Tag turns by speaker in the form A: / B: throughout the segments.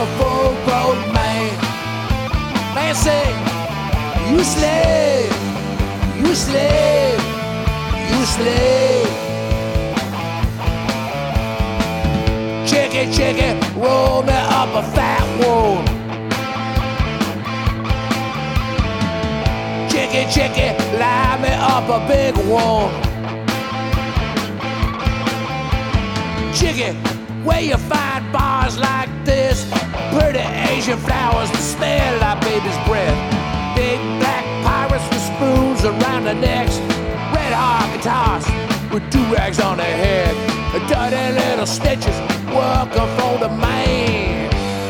A: a full-grown man. Man say, you slave, you slave, you slave. Chicken, chicken, roll me up a fat one. Chicken, chicken, line me up a big one. Chicken, where you find bars like this? Pretty Asian flowers that smell like baby's breath. Big black pirates with spoons around their necks. Red hot guitars with two rags on their head. Dirty little stitches working for the man.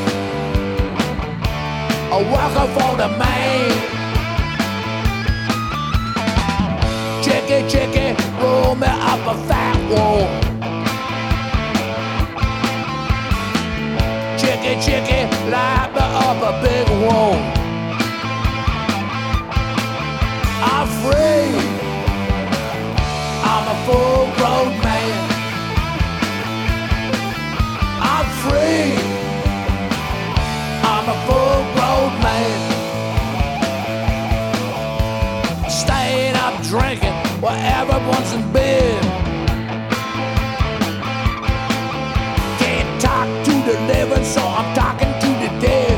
A: Working for the man. Chicken, chicken, roll me up a fat one. Chicken, chicken, light me up a big one. I'm free. I'm a full-grown man. I'm free. I'm a full-grown man. Staying up drinking while everyone's in bed. Can't talk to the living, so I'm talking to the dead.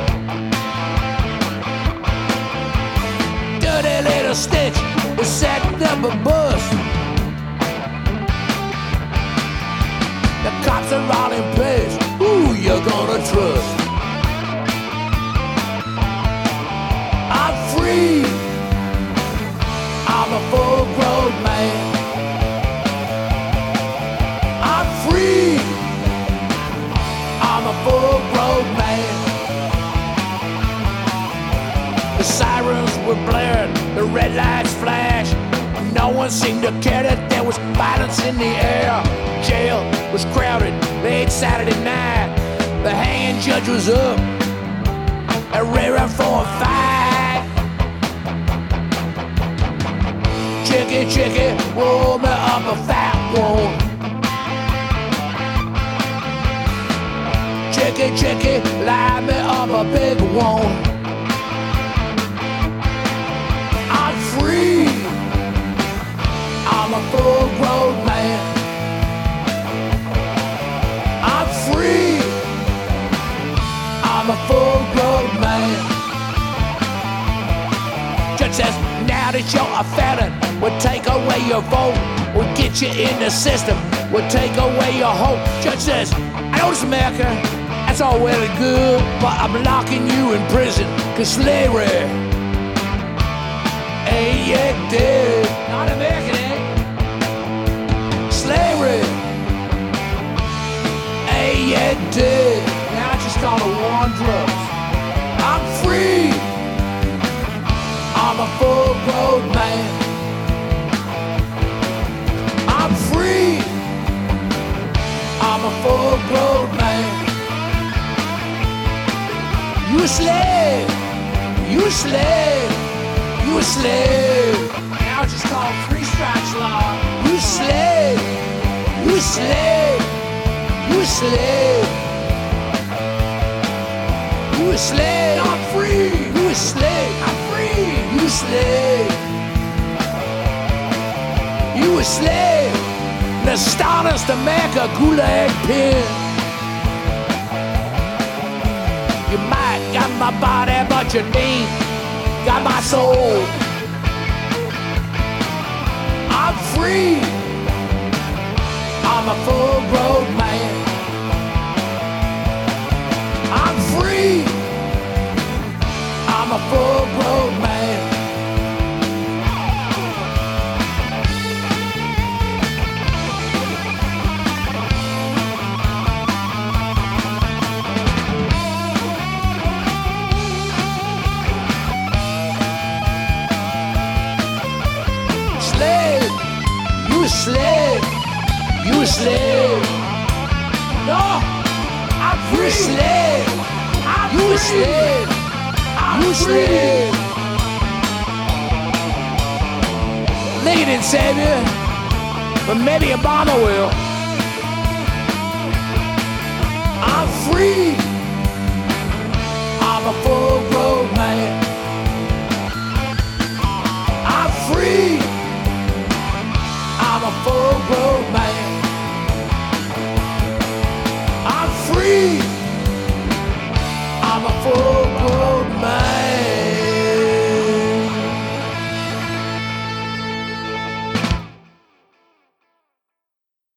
A: Dirty little Stitch is setting up a bus. The cops are all in place. Who you gonna trust? I'm free. I'm a full-grown man. I'm free. I'm a full-grown man. The sirens were blaring, the red lights flashed. No one seemed to care that there was violence in the air. Jail was crowded late Saturday night. The hanging judge was up and ready for a fight. Chicken, chicken, roll me up a fat one. Chicken, chicken, light me up a big one. I'm free. I'm a full-grown man. I'm free. I'm a full-grown man. Judge says, now that you're a felon, we'll take away your vote. We'll get you in the system. We'll take away your hope. Judge says, I know this America, that's all well and good, but I'm locking you in prison, 'cause slavery ain't yet dead. Not American, eh? Slavery ain't yet dead. Now I just call it war on drugs. I'm free. I'm a full-grown man. I'm free. I'm a full-grown man. You a slave. You a slave. You a slave. Now it's just called three strikes law. You a slave. You a slave. You a slave. You a slave. I'm free. You a slave. I'm free. You a slave. You a slave. The Stardust America Gulag Pin. You might got my body, but you ain't got my soul. I'm free. I'm a full-grown man. I'm free. I'm a full-grown man. Slave, you a slave, you a slave. No, I'm free. You a slave, you a slave, you a slave. They didn't save you, but maybe Obama will. I'm free. a full grown man.